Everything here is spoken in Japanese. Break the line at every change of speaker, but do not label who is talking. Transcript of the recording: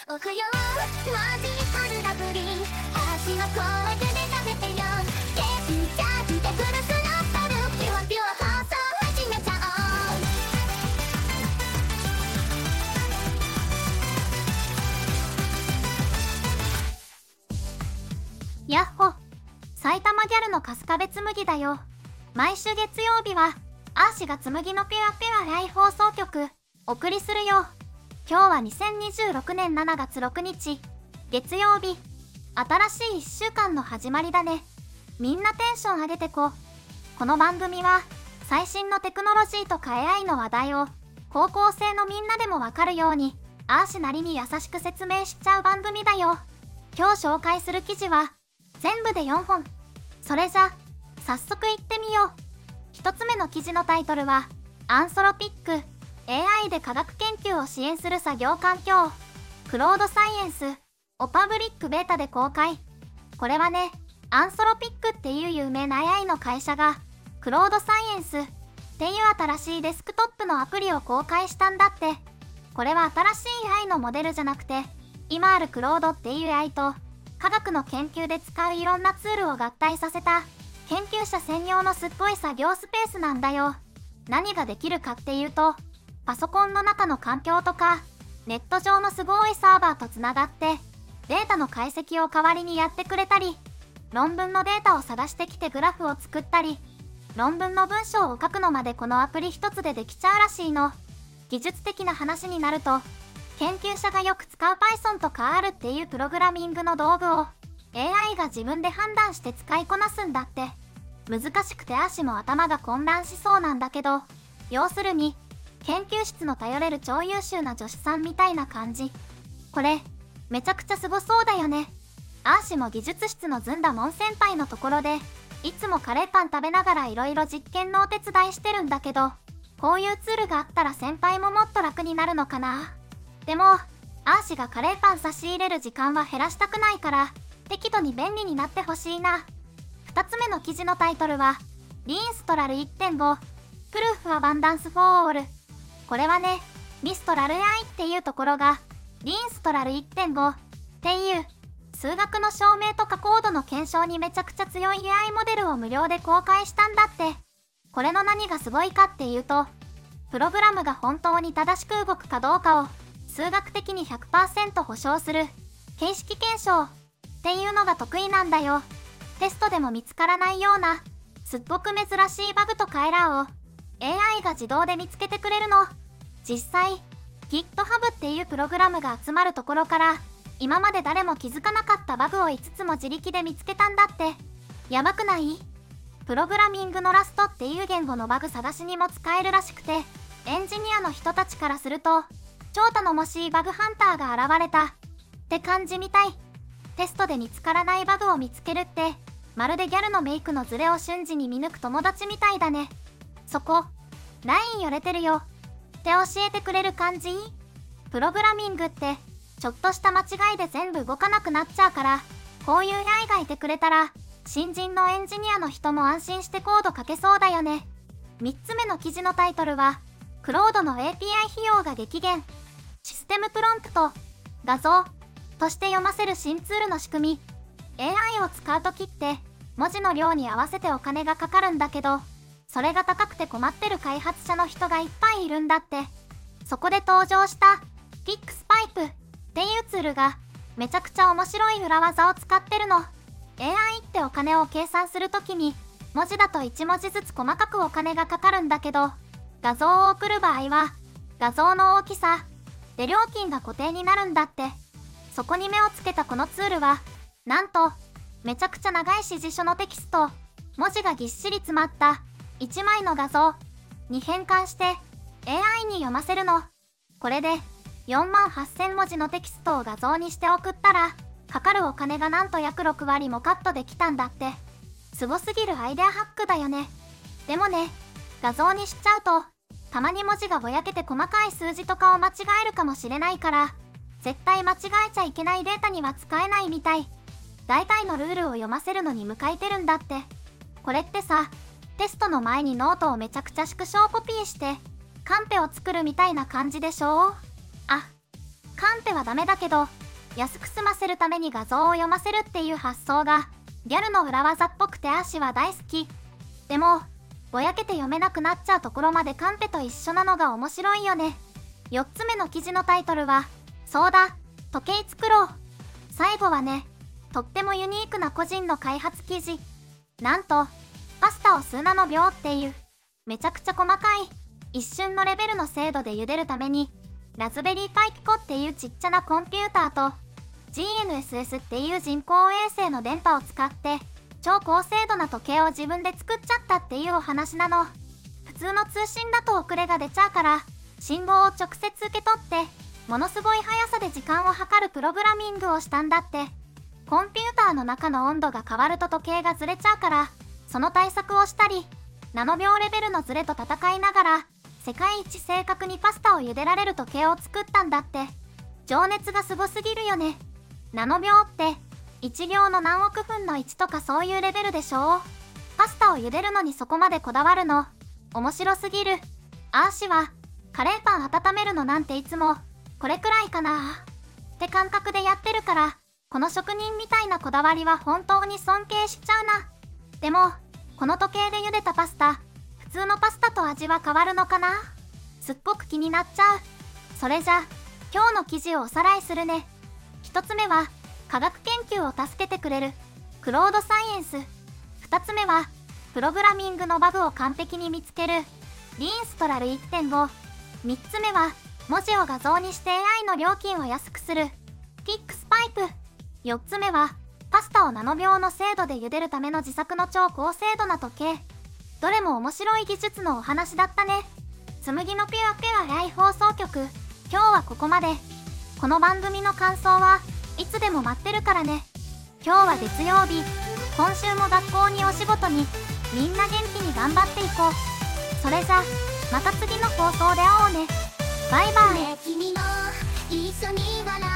おくよマジ春ラブリー足の声で食べてよゲスチャージでブルスのパルピュアピュア放送始めちゃおう。やっほ、埼玉ギャルの春日部紬だよ。毎週月曜日はアーシが紬のピュアピュアライ放送局お送りするよ。今日は2026年7月6日月曜日。新しい1週間の始まりだね。みんなテンション上げてこ。この番組は最新のテクノロジーとか AI の話題を高校生のみんなでもわかるようにアーシなりに優しく説明しちゃう番組だよ。今日紹介する記事は全部で4本。それじゃ早速いってみよう。1つ目の記事のタイトルはアンソロピック、 AI で科学研究を支援する作業環境クロードサイエンスをパブリックベータで公開。これはね、アンソロピックっていう有名な AI の会社がクロードサイエンスっていう新しいデスクトップのアプリを公開したんだって。これは新しい AI のモデルじゃなくて、今あるクロードっていう AI と科学の研究で使ういろんなツールを合体させた研究者専用のすっごい作業スペースなんだよ。何ができるかっていうと、パソコンの中の環境とかネット上のすごいサーバーとつながってデータの解析を代わりにやってくれたり、論文のデータを探してきてグラフを作ったり、論文の文章を書くのまでこのアプリ一つでできちゃうらしいの。技術的な話になると、研究者がよく使う Python とか R っていうプログラミングの道具を AI が自分で判断して使いこなすんだって。難しくて足も頭が混乱しそうなんだけど、要するに研究室の頼れる超優秀な助手さんみたいな感じ。これめちゃくちゃすごそうだよね。アーシも技術室のずんだもん先輩のところでいつもカレーパン食べながらいろいろ実験のお手伝いしてるんだけど、こういうツールがあったら先輩ももっと楽になるのかな。でもアーシがカレーパン差し入れる時間は減らしたくないから適度に便利になってほしいな。2つ目の記事のタイトルはリンストラル 1.5 プルーフアバンダンスフォーオール。これはね、ミストラル AI っていうところがリンストラル 1.5 っていう数学の証明とかコードの検証にめちゃくちゃ強い AI モデルを無料で公開したんだって。これの何がすごいかっていうと、プログラムが本当に正しく動くかどうかを数学的に 100% 保証する形式検証っていうのが得意なんだよ。テストでも見つからないようなすっごく珍しいバグとかエラーを AI が自動で見つけてくれるの。実際 GitHub っていうプログラムが集まるところから今まで誰も気づかなかったバグを5つも自力で見つけたんだって。やばくない？プログラミングのラストっていう言語のバグ探しにも使えるらしくて、エンジニアの人たちからすると超頼もしいバグハンターが現れたって感じみたい。テストで見つからないバグを見つけるってまるでギャルのメイクのズレを瞬時に見抜く友達みたいだね。そこラインよれてるよって教えてくれる感じ。プログラミングってちょっとした間違いで全部動かなくなっちゃうから、こういう AI がいてくれたら新人のエンジニアの人も安心してコード書けそうだよね。3つ目の記事のタイトルはクロードの API 費用が激減、システムプロンプト画像として読ませる新ツールの仕組み。 AI を使うときって文字の量に合わせてお金がかかるんだけど、それが高くて困ってる開発者の人がいっぱいいるんだって。そこで登場したフィックスパイプっていうツールがめちゃくちゃ面白い裏技を使ってるの。 AI ってお金を計算するときに文字だと1文字ずつ細かくお金がかかるんだけど、画像を送る場合は画像の大きさで料金が固定になるんだって。そこに目をつけたこのツールはなんとめちゃくちゃ長い指示書のテキスト、文字がぎっしり詰まった1枚の画像に変換して AI に読ませるの。これで48,000文字のテキストを画像にして送ったらかかるお金がなんと約6割もカットできたんだって。すごすぎるアイデアハックだよね。でもね、画像にしちゃうとたまに文字がぼやけて細かい数字とかを間違えるかもしれないから、絶対間違えちゃいけないデータには使えないみたい。大体のルールを読ませるのに向いてるんだって。これってさ、テストの前にノートをめちゃくちゃ縮小コピーしてカンペを作るみたいな感じでしょ。あ、 カンペはダメだけど安く済ませるために画像を読ませるっていう発想がギャルの裏技っぽくてアーシは大好き。でもぼやけて読めなくなっちゃうところまでカンペと一緒なのが面白いよね。4つ目の記事のタイトルはそうだ時計作ろう。最後はね、とってもユニークな個人の開発記事。なんとパスタを数ナノ秒っていうめちゃくちゃ細かい一瞬のレベルの精度で茹でるためにラズベリーパイピコっていうちっちゃなコンピューターと GNSS っていう人工衛星の電波を使って超高精度な時計を自分で作っちゃったっていうお話なの。普通の通信だと遅れが出ちゃうから信号を直接受け取ってものすごい速さで時間を計るプログラミングをしたんだって。コンピューターの中の温度が変わると時計がずれちゃうからその対策をしたりナノ秒レベルのズレと戦いながら世界一正確にパスタを茹でられる時計を作ったんだって。情熱がすごすぎるよね。ナノ秒って1秒の何億分の1とかそういうレベルでしょ。パスタを茹でるのにそこまでこだわるの面白すぎる。アーシはカレーパン温めるのなんていつもこれくらいかなって感覚でやってるからこの職人みたいなこだわりは本当に尊敬しちゃうな。でもこの時計で茹でたパスタ普通のパスタと味は変わるのかな。すっごく気になっちゃう。それじゃ今日の記事をおさらいするね。1つ目は科学研究を助けてくれるクロードサイエンス。2つ目はプログラミングのバグを完璧に見つけるリーンストラル 1.5。 3つ目は文字を画像にして AI の料金を安くする TIX パイプ。4つ目はパスタをナノ秒の精度で茹でるための自作の超高精度な時計。どれも面白い技術のお話だったね。つむぎのピュアピュアライ放送局、今日はここまで。この番組の感想はいつでも待ってるからね。今日は月曜日、今週も学校にお仕事にみんな元気に頑張っていこう。それじゃまた次の放送で会おうね。バイバイ。
君も一緒に笑